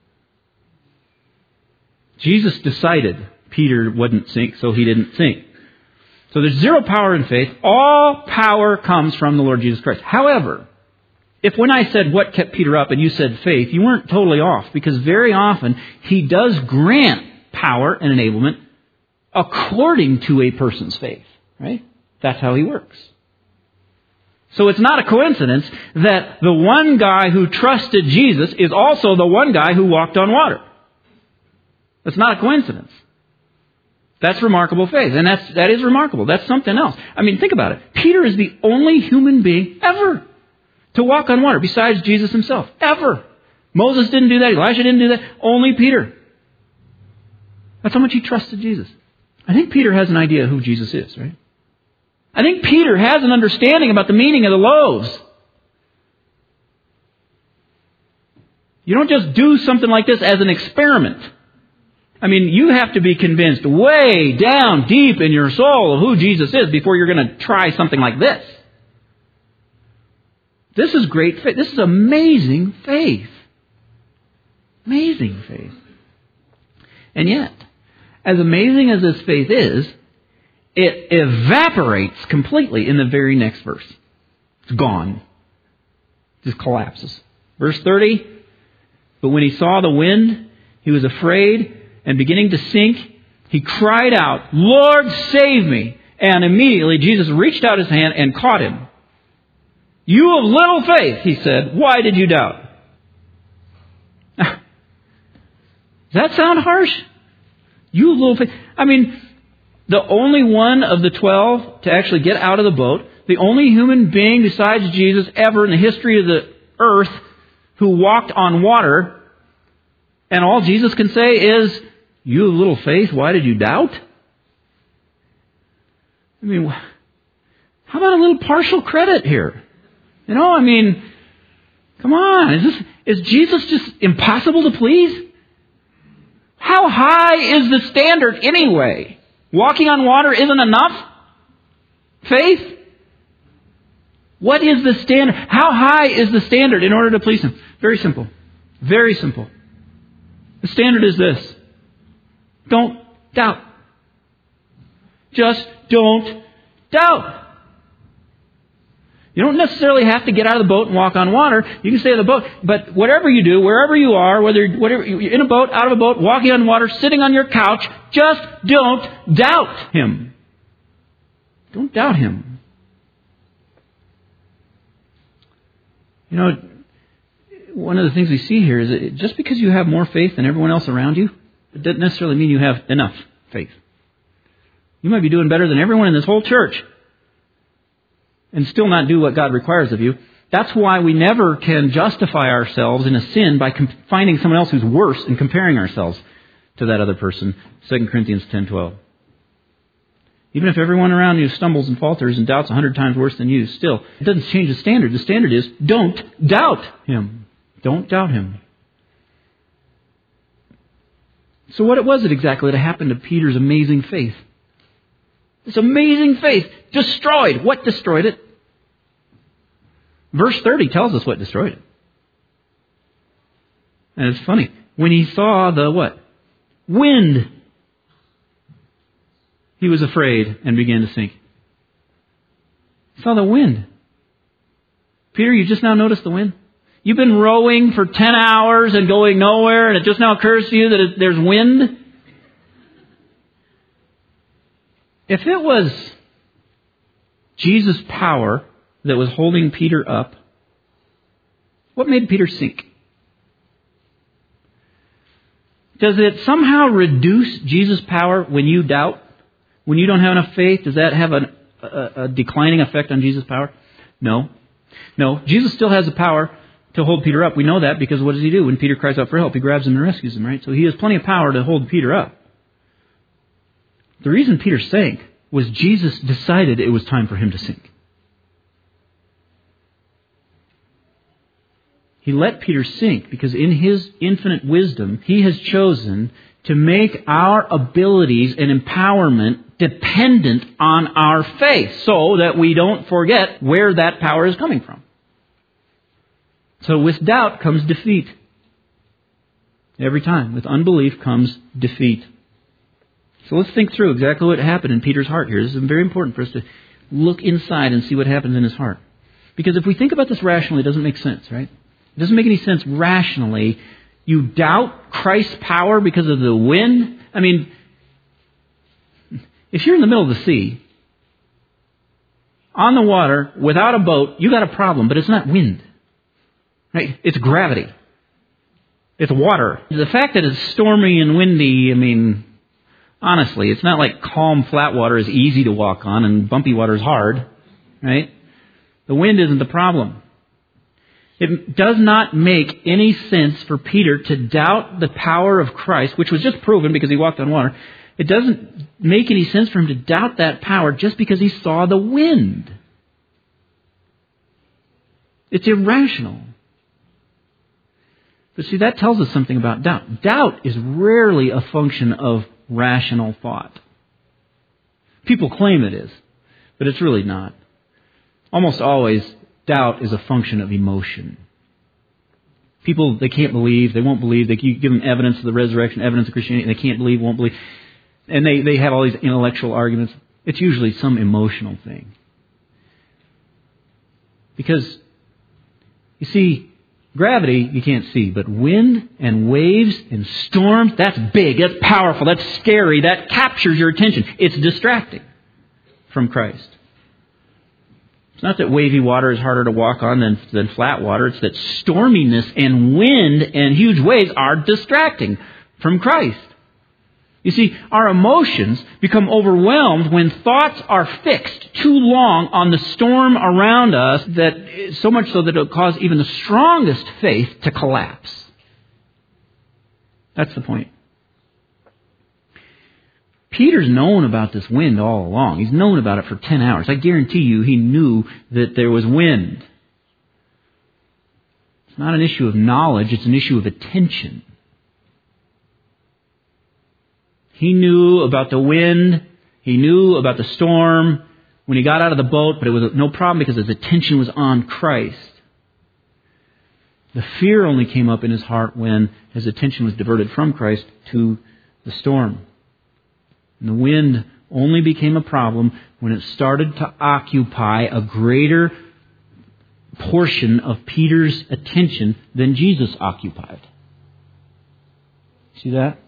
Speaker 1: Jesus decided Peter wouldn't sink, so he didn't sink. So there's zero power in faith. All power comes from the Lord Jesus Christ. However, if when I said what kept Peter up and you said faith, you weren't totally off, because very often he does grant power and enablement according to a person's faith, right? That's how he works. So it's not a coincidence that the one guy who trusted Jesus is also the one guy who walked on water. That's not a coincidence. That's remarkable faith. And that's, that is remarkable. That's something else. I mean, think about it. Peter is the only human being ever to walk on water besides Jesus himself. Ever. Moses didn't do that. Elijah didn't do that. Only Peter. That's how much he trusted Jesus. I think Peter has an idea of who Jesus is, right? I think Peter has an understanding about the meaning of the loaves. You don't just do something like this as an experiment. I mean, you have to be convinced way down deep in your soul of who Jesus is before you're going to try something like this. This is great faith. This is amazing faith. Amazing faith. And yet, as amazing as this faith is, it evaporates completely in the very next verse. It's gone. It just collapses. Verse thirty, but when he saw the wind, he was afraid, and beginning to sink, he cried out, Lord, save me. And immediately Jesus reached out his hand and caught him. You of little faith, he said, why did you doubt? Does that sound harsh? You of little faith. I mean, the only one of the twelve to actually get out of the boat, the only human being besides Jesus ever in the history of the earth who walked on water, and all Jesus can say is, you of little faith, why did you doubt? I mean, how about a little partial credit here? You know, I mean, come on. Is this, is Jesus just impossible to please? How high is the standard anyway? Walking on water isn't enough? Faith? What is the standard? How high is the standard in order to please Him? Very simple. Very simple. The standard is this. Don't doubt. Just don't doubt. You don't necessarily have to get out of the boat and walk on water. You can stay in the boat. But whatever you do, wherever you are, whether whatever, you're in a boat, out of a boat, walking on water, sitting on your couch, just don't doubt Him. Don't doubt Him. You know, one of the things we see here is that just because you have more faith than everyone else around you, it doesn't necessarily mean you have enough faith. You might be doing better than everyone in this whole church. and still not do what God requires of you. That's why we never can justify ourselves in a sin by com- finding someone else who's worse and comparing ourselves to that other person. Second Corinthians ten twelve. Even if everyone around you stumbles and falters and doubts a hundred times worse than you, still, it doesn't change the standard. The standard is, don't doubt him. Don't doubt him. So what was it exactly that happened to Peter's amazing faith? This amazing faith destroyed. What destroyed it? Verse thirty tells us what destroyed it. And it's funny. When he saw the what? Wind, he was afraid and began to sink. He saw the wind. Peter, you just now noticed the wind? You've been rowing for ten hours and going nowhere, and it just now occurs to you that it, there's wind? If it was Jesus' power that was holding Peter up, what made Peter sink? Does it somehow reduce Jesus' power when you doubt? When you don't have enough faith, does that have an, a, a declining effect on Jesus' power? No. No. Jesus still has the power to hold Peter up. We know that because what does he do? When Peter cries out for help, he grabs him and rescues him, right? So he has plenty of power to hold Peter up. The reason Peter sank was Jesus decided it was time for him to sink. He let Peter sink because in his infinite wisdom, he has chosen to make our abilities and empowerment dependent on our faith so that we don't forget where that power is coming from. So with doubt comes defeat. Every time. With unbelief comes defeat. So let's think through exactly what happened in Peter's heart here. This is very important for us to look inside and see what happens in his heart. Because if we think about this rationally, it doesn't make sense, right? It doesn't make any sense rationally. You doubt Christ's power because of the wind? I mean, if you're in the middle of the sea, on the water, without a boat, you got a problem, but it's not wind. Right? It's gravity. It's water. The fact that it's stormy and windy, I mean, honestly, it's not like calm, flat water is easy to walk on and bumpy water is hard. Right? The wind isn't the problem. It does not make any sense for Peter to doubt the power of Christ, which was just proven because he walked on water. It doesn't make any sense for him to doubt that power just because he saw the wind. It's irrational. But see, that tells us something about doubt. Doubt is rarely a function of rational thought. People claim it is, but it's really not. Almost always, doubt is a function of emotion. People, they can't believe, they won't believe, they give them evidence of the resurrection, evidence of Christianity, they can't believe, won't believe. And they, they have all these intellectual arguments. It's usually some emotional thing. Because, you see, gravity you can't see, but wind and waves and storms, that's big, that's powerful, that's scary, that captures your attention. It's distracting from Christ. It's not that wavy water is harder to walk on than, than flat water. It's that storminess and wind and huge waves are distracting from Christ. You see, our emotions become overwhelmed when thoughts are fixed too long on the storm around us, that so much so that it'll cause even the strongest faith to collapse. That's the point. Peter's known about this wind all along. He's known about it for ten hours. I guarantee you he knew that there was wind. It's not an issue of knowledge, it's an issue of attention. He knew about the wind. He knew about the storm when he got out of the boat, but it was no problem because his attention was on Christ. The fear only came up in his heart when his attention was diverted from Christ to the storm. And the wind only became a problem when it started to occupy a greater portion of Peter's attention than Jesus occupied. See that?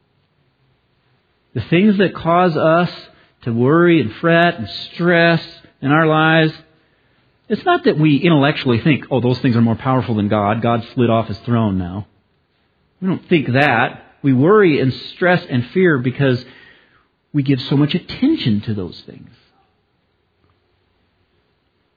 Speaker 1: The things that cause us to worry and fret and stress in our lives, it's not that we intellectually think, oh, those things are more powerful than God. God slid off his throne now. We don't think that. We worry and stress and fear because we give so much attention to those things.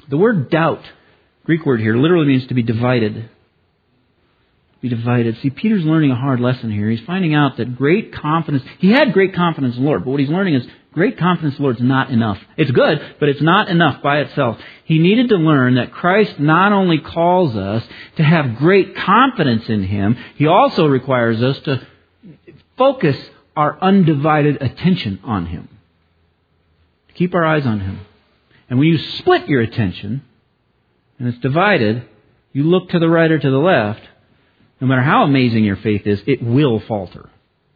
Speaker 1: The word doubt, Greek word here, literally means to be divided. Be divided. See, Peter's learning a hard lesson here. He's finding out that great confidence, he had great confidence in the Lord, but what he's learning is great confidence in the Lord is not enough. It's good, but it's not enough by itself. He needed to learn that Christ not only calls us to have great confidence in Him, He also requires us to focus our undivided attention on Him. To keep our eyes on Him. And when you split your attention, and it's divided, you look to the right or to the left, no matter how amazing your faith is, it will falter.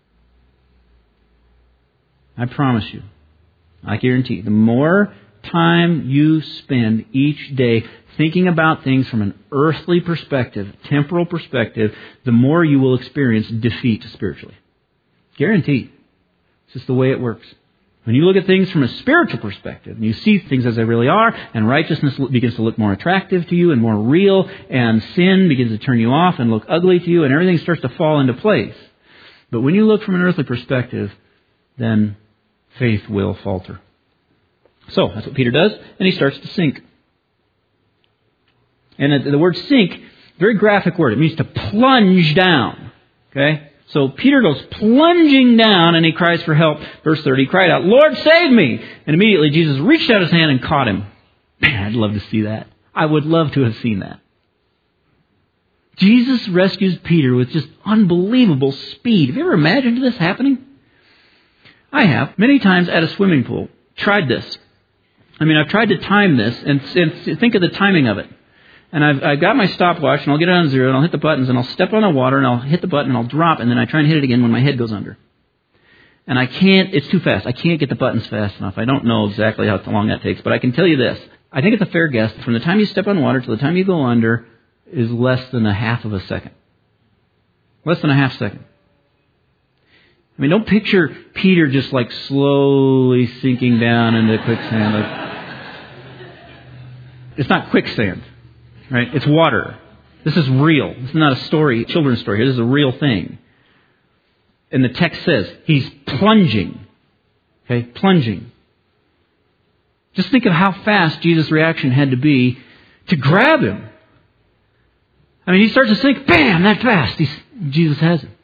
Speaker 1: I promise you. I guarantee. The more time you spend each day thinking about things from an earthly perspective, temporal perspective, the more you will experience defeat spiritually. Guaranteed. It's just the way it works. When you look at things from a spiritual perspective, and you see things as they really are, and righteousness begins to look more attractive to you and more real, and sin begins to turn you off and look ugly to you, and everything starts to fall into place. But when you look from an earthly perspective, then faith will falter. So, that's what Peter does, and he starts to sink. And the word sink, very graphic word. It means to plunge down. Okay? So Peter goes plunging down and he cries for help. Verse thirty, he cried out, "Lord, save me!" And immediately Jesus reached out his hand and caught him. Man, I'd love to see that. I would love to have seen that. Jesus rescues Peter with just unbelievable speed. Have you ever imagined this happening? I have. Many times at a swimming pool. Tried this. I mean, I've tried to time this and, and think of the timing of it. And I've, I've got my stopwatch, and I'll get it on zero, and I'll hit the buttons, and I'll step on the water, and I'll hit the button, and I'll drop, and then I try and hit it again when my head goes under. And I can't, it's too fast. I can't get the buttons fast enough. I don't know exactly how long that takes, but I can tell you this. I think it's a fair guess. From the time you step on water to the time you go under is less than a half of a second. Less than a half second. I mean, don't picture Peter just like slowly sinking down into quicksand. Like, it's not quicksand. Right? It's water. This is real. This is not a story, children's story here. This is a real thing. And the text says he's plunging. Okay? Plunging. Just think of how fast Jesus' reaction had to be to grab him. I mean, he starts to sink. Bam! That fast. He's, Jesus has him.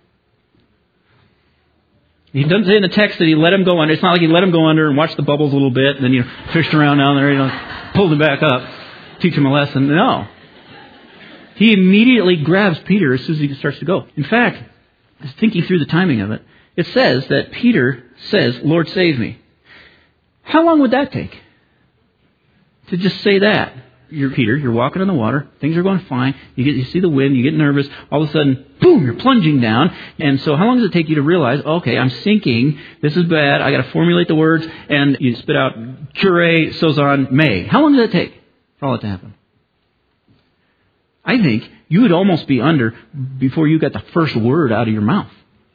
Speaker 1: He doesn't say in the text that he let him go under. It's not like he let him go under and watched the bubbles a little bit and then you know, fished around down there, you know, pulled him back up, teach him a lesson. No. He immediately grabs Peter as soon as he starts to go. In fact, thinking through the timing of it, it says that Peter says, "Lord, save me." How long would that take? To just say that. You're Peter, you're walking on the water, things are going fine, you get you see the wind, you get nervous, all of a sudden, boom, you're plunging down. And so how long does it take you to realize, okay, I'm sinking, this is bad, I got to formulate the words, and you spit out, "Cure, sozon, me." How long does it take for all that to happen? I think you would almost be under before you got the first word out of your mouth.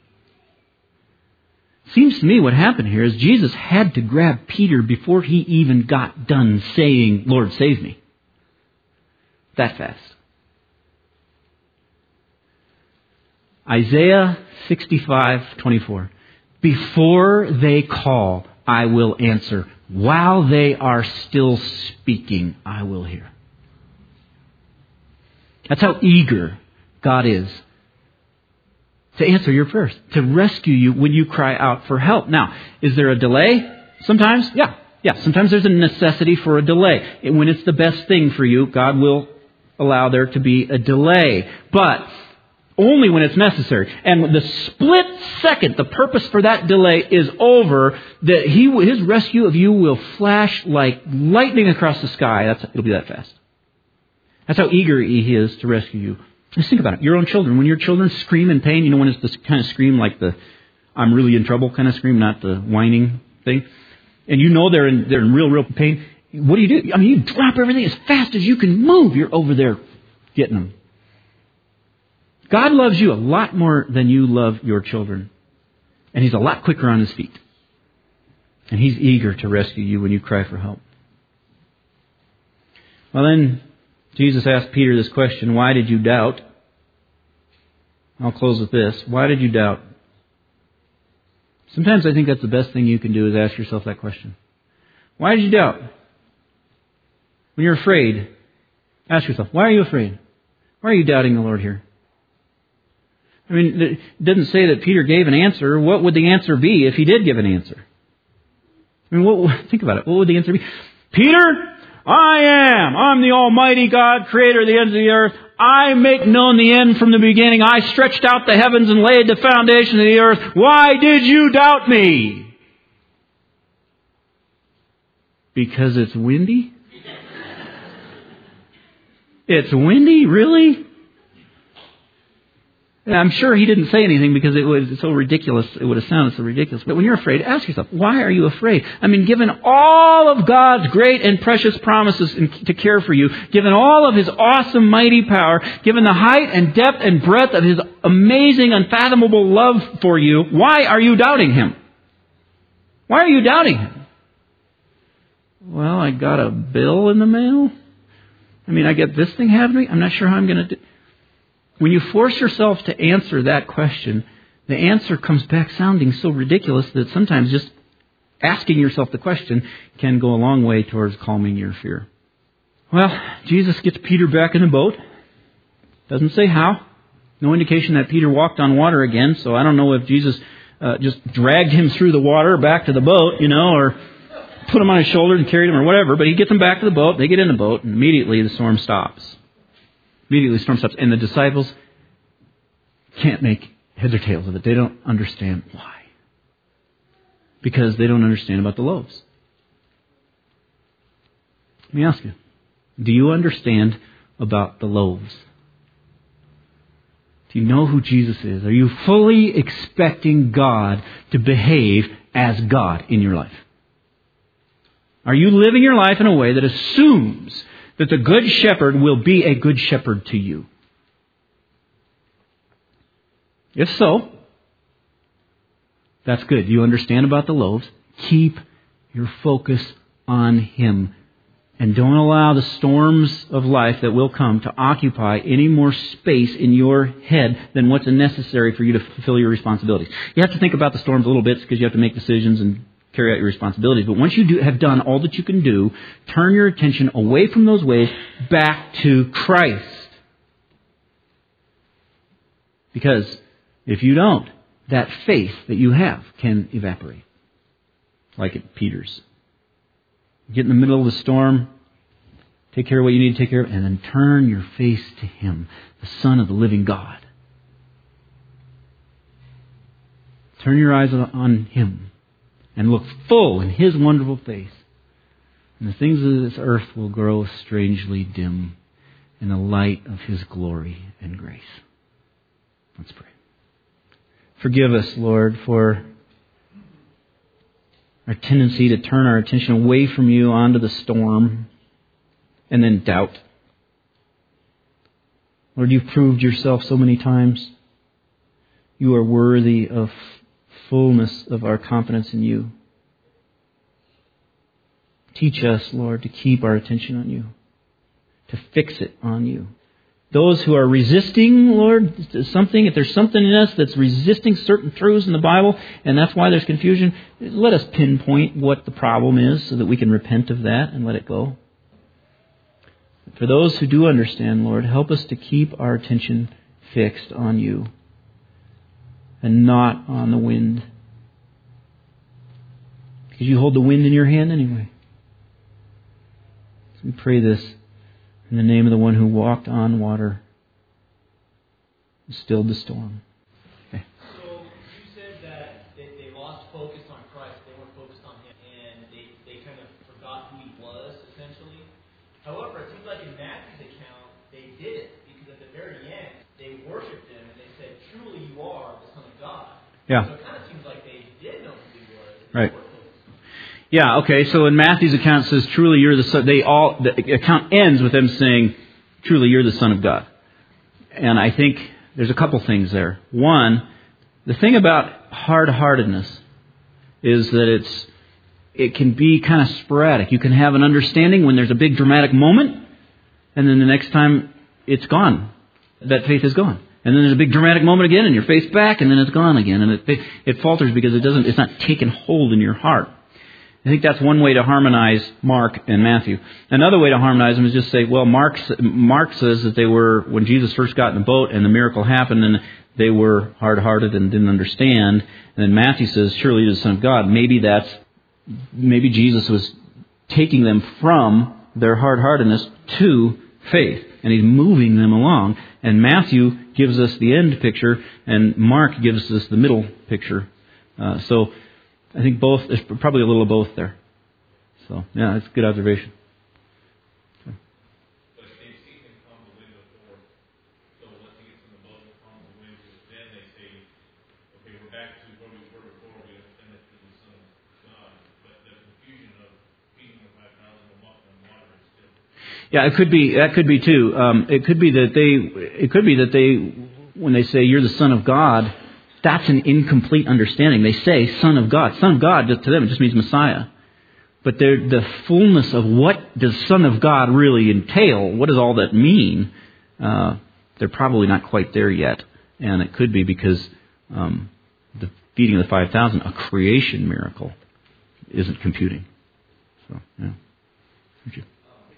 Speaker 1: Seems to me what happened here is Jesus had to grab Peter before he even got done saying, "Lord, save me." That fast. Isaiah sixty-five twenty-four. Before they call, I will answer. While they are still speaking, I will hear. That's how eager God is to answer your prayers, to rescue you when you cry out for help. Now, is there a delay? Sometimes, yeah. Yeah, sometimes there's a necessity for a delay. When it's the best thing for you, God will allow there to be a delay. But only when it's necessary. And the split second, the purpose for that delay is over, that he, his rescue of you will flash like lightning across the sky. That's, it'll be that fast. That's how eager He is to rescue you. Just think about it. Your own children. When your children scream in pain, you know when it's this kind of scream like the "I'm really in trouble" kind of scream, not the whining thing. And you know they're in they're in real, real pain. What do you do? I mean, you drop everything as fast as you can move. You're over there getting them. God loves you a lot more than you love your children. And He's a lot quicker on His feet. And He's eager to rescue you when you cry for help. Well then, Jesus asked Peter this question, why did you doubt? I'll close with this. Why did you doubt? Sometimes I think that's the best thing you can do is ask yourself that question. Why did you doubt? When you're afraid, ask yourself, why are you afraid? Why are you doubting the Lord here? I mean, it doesn't say that Peter gave an answer. What would the answer be if he did give an answer? I mean, what, think about it. What would the answer be? Peter, I am. I'm the Almighty God, creator of the ends of the earth. I make known the end from the beginning. I stretched out the heavens and laid the foundation of the earth. Why did you doubt me? Because it's windy? It's windy? Really? And I'm sure he didn't say anything because it was so ridiculous. It would have sounded so ridiculous. But when you're afraid, ask yourself, why are you afraid? I mean, given all of God's great and precious promises to care for you, given all of His awesome, mighty power, given the height and depth and breadth of His amazing, unfathomable love for you, why are you doubting Him? Why are you doubting Him? Well, I got a bill in the mail. I mean, I get this thing happening to me. I'm not sure how I'm going to do. When you force yourself to answer that question, the answer comes back sounding so ridiculous that sometimes just asking yourself the question can go a long way towards calming your fear. Well, Jesus gets Peter back in the boat. Doesn't say how. No indication that Peter walked on water again, so I don't know if Jesus uh, just dragged him through the water back to the boat, you know, or put him on his shoulder and carried him or whatever, but he gets them back to the boat. They get in the boat, and immediately the storm stops. Immediately the storm stops, and the disciples can't make heads or tails of it. They don't understand why. Because they don't understand about the loaves. Let me ask you, do you understand about the loaves? Do you know who Jesus is? Are you fully expecting God to behave as God in your life? Are you living your life in a way that assumes that the Good Shepherd will be a good shepherd to you? If so, that's good. You understand about the loaves. Keep your focus on Him. And don't allow the storms of life that will come to occupy any more space in your head than what's necessary for you to fulfill your responsibilities. You have to think about the storms a little bit because you have to make decisions and carry out your responsibilities. But once you do have done all that you can do, turn your attention away from those ways back to Christ. Because if you don't, that faith that you have can evaporate. Like at Peter's. Get in the middle of the storm, take care of what you need to take care of, and then turn your face to Him, the Son of the living God. Turn your eyes on Him. And look full in His wonderful face. And the things of this earth will grow strangely dim in the light of His glory and grace. Let's pray. Forgive us, Lord, for our tendency to turn our attention away from You onto the storm and then doubt. Lord, You've proved Yourself so many times. You are worthy of fullness of our confidence in You. Teach us, Lord, to keep our attention on You, to fix it on You. Those who are resisting, Lord, something, if there's something in us that's resisting certain truths in the Bible, and that's why there's confusion, let us pinpoint what the problem is so that we can repent of that and let it go. For those who do understand, Lord, help us to keep our attention fixed on You and not on the wind. Because You hold the wind in Your hand anyway. So we pray this in the name of the one who walked on water and stilled the storm. Okay.
Speaker 2: So you said that they, they lost focus on Christ. They weren't focused on Him. And they, they kind of forgot who He was, essentially. However, it seems like in Matthew's account, they did it. Because at the very end, they worshipped Him and they said, truly You are the Son of God.
Speaker 1: Yeah.
Speaker 2: So it kind of seems like they did know who He was.
Speaker 1: Right. Yeah, okay, so in Matthew's account it says, truly You're the Son. They all, the account ends with them saying, truly You're the Son of God. And I think there's a couple things there. One, the thing about hard-heartedness is that it's, it can be kind of sporadic. You can have an understanding when there's a big dramatic moment, and then the next time it's gone. That faith is gone. And then there's a big dramatic moment again, and your faith's back, and then it's gone again. And it, it falters because it doesn't, it's not taken hold in your heart. I think that's one way to harmonize Mark and Matthew. Another way to harmonize them is just say, well, Mark, Mark says that they were, when Jesus first got in the boat and the miracle happened, and they were hard-hearted and didn't understand. And then Matthew says, surely he is the Son of God. Maybe that's, maybe Jesus was taking them from their hard-heartedness to faith. And he's moving them along. And Matthew gives us the end picture, and Mark gives us the middle picture. Uh, so I think both, there's probably a little of both there. So, yeah, that's a good observation. Okay.
Speaker 3: But they've seen him calm the wind before. So once he gets in the boat and calms the wind, then they say, okay, we're back to where we were before. We understand that this is the Son of God. But the confusion of feeding the five thousand and walking on water is still.
Speaker 1: Yeah, it could be, that could be too. Um, it could be that they, it could be that they, when they say, you're the Son of God, that's an incomplete understanding. They say Son of God. Son of God, to them, it just means Messiah. But the fullness of what does Son of God really entail, what does all that mean, uh, they're probably not quite there yet. And it could be because um, the feeding of the five thousand, a creation miracle, isn't computing. So, yeah. Thank you.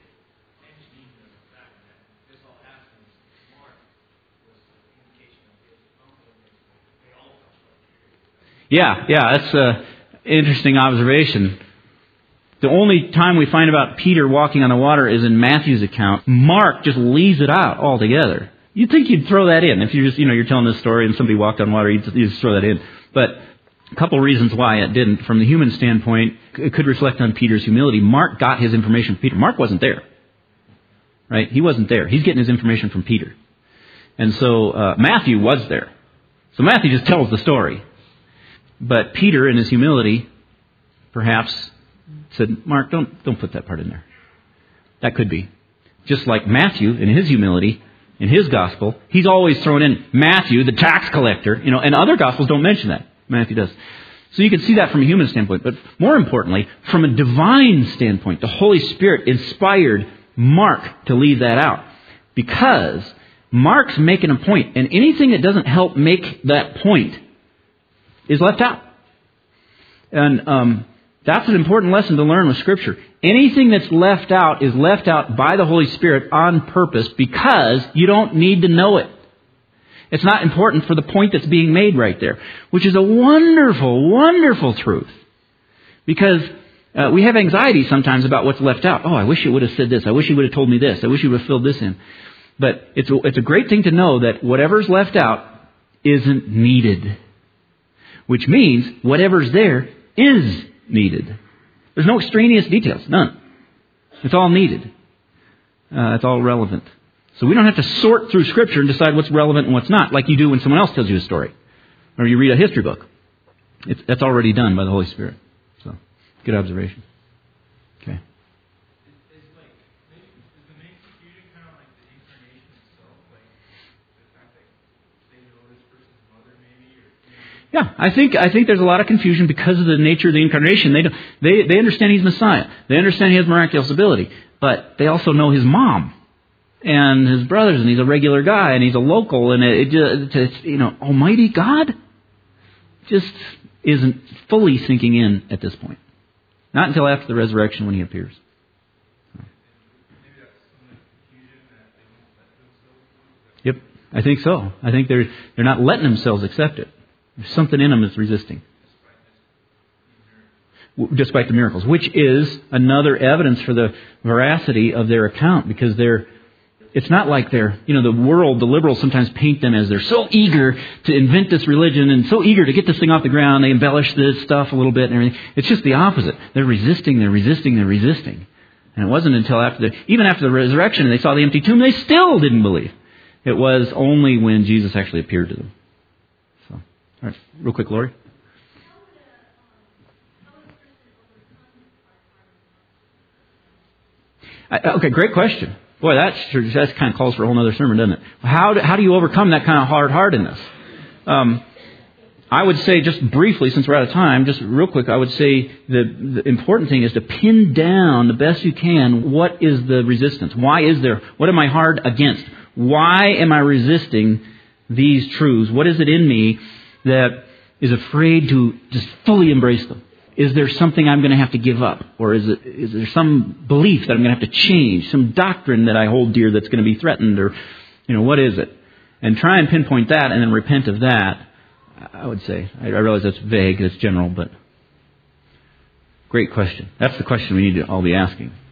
Speaker 1: Yeah, yeah, that's an interesting observation. The only time we find about Peter walking on the water is in Matthew's account. Mark just leaves it out altogether. You'd think you'd throw that in. If you're just, you know, you're telling this story and somebody walked on water, you'd just, you'd just throw that in. But a couple reasons why it didn't. From the human standpoint, it could reflect on Peter's humility. Mark got his information from Peter. Mark wasn't there. Right? He wasn't there. He's getting his information from Peter. And so uh, Matthew was there. So Matthew just tells the story. But Peter, in his humility, perhaps said, Mark, don't don't put that part in there. That could be. Just like Matthew, in his humility, in his gospel, he's always thrown in Matthew, the tax collector, you know, and other gospels don't mention that. Matthew does. So you can see that from a human standpoint. But more importantly, from a divine standpoint, the Holy Spirit inspired Mark to leave that out. Because Mark's making a point, and anything that doesn't help make that point is left out. And um, that's an important lesson to learn with Scripture. Anything that's left out is left out by the Holy Spirit on purpose because you don't need to know it. It's not important for the point that's being made right there, which is a wonderful, wonderful truth. Because uh, we have anxiety sometimes about what's left out. Oh, I wish you would have said this. I wish you would have told me this. I wish you would have filled this in. But it's a, it's a great thing to know that whatever's left out isn't needed. Which means whatever's there is needed. There's no extraneous details. None. It's all needed. Uh, it's all relevant. So we don't have to sort through Scripture and decide what's relevant and what's not, like you do when someone else tells you a story. Or you read a history book. It's, that's already done by the Holy Spirit. So, good observation. Okay. Yeah, I think I think there's a lot of confusion because of the nature of the incarnation. They don't, they they understand he's Messiah. They understand he has miraculous ability, but they also know his mom and his brothers, and he's a regular guy, and he's a local, and it, it just, you know, Almighty God just isn't fully sinking in at this point. Not until after the resurrection when he appears. Yep, I think so. I think they're they're not letting themselves accept it. There's something in them that's resisting. Despite the miracles. Which is another evidence for the veracity of their account. Because they're, it's not like they're, you know, the world, the liberals sometimes paint them as they're so eager to invent this religion and so eager to get this thing off the ground. They embellish this stuff a little bit and everything. It's just the opposite. They're resisting, they're resisting, they're resisting. And it wasn't until after the, even after the resurrection and they saw the empty tomb, they still didn't believe. It was only when Jesus actually appeared to them. All right, real quick, Lori. I, okay, great question. Boy, that that kind of calls for a whole other sermon, doesn't it? How do, how do you overcome that kind of hard-heartedness? Um, I would say, just briefly, since we're out of time, just real quick, I would say the, the important thing is to pin down the best you can what is the resistance. Why is there? What am I hard against? Why am I resisting these truths? What is it in me that is afraid to just fully embrace them? is there something I'm going to have to give up? Or is it is there some belief that I'm going to have to change? Some doctrine that I hold dear that's going to be threatened? Or, you know, what is it? And try and pinpoint that and then repent of that, I would say. I realize that's vague, that's general, but great question. That's the question we need to all be asking.